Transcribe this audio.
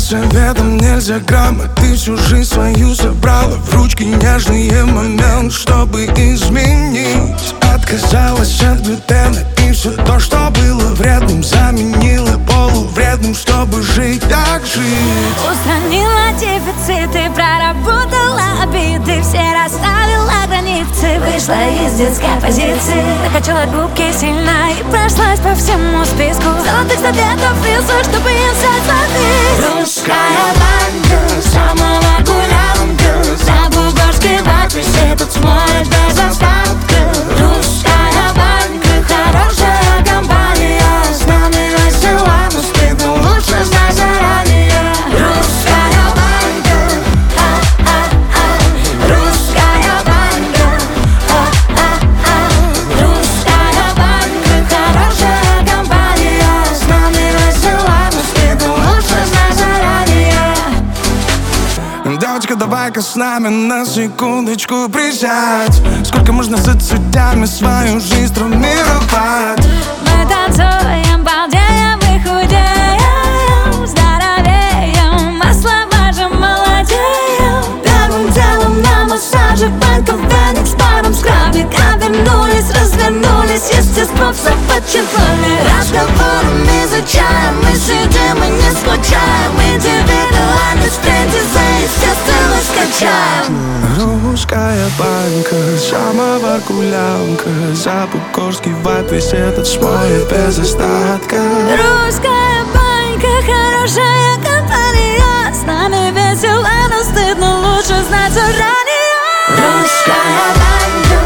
советом нельзя грамма. Ты всю жизнь свою собрала в ручки нежные моменты, чтобы изменить. Отказалась от глютена и все то, что было вредным, заменила полувредным, чтобы жить так жить. Устранила дефициты, проработала обиды, все расставила границы, вышла из детской позиции. Накачала губки сильно и прошлась по всему списку золотых советов и СУ, чтобы им стать золотых. Русская банка, самого гулянка, за бугорский ватвис этот смоет без остатка. Русская банка, хорошая компания, с нами весела, но стыдно лучше знать заранее. Русская банка, русская банка, русская банка, хорошая компания, с нами весела, но стыдно лучше знать заранее. Девочка, давай-ка с нами на секундочку присядь. Сколько можно за цветами свою жизнь травмировать? Мы танцуем, балдеем и худеем, здоровеем, масло мажем, молодеем. Первым делом на массаже банка Феникс, паром скрабик. Обернулись, развернулись, естество все подчеркнули. Разговорами изучаем, мы сидим и не скучаем. Индивидуальность трендиза, естественно, скачаем. Русская банка, самого гулянка, за бугорский вайб весь этот смоет без остатка. Русская банка, хорошая компания, с нами весело, но стыдно лучше знать заранее. Русская банка.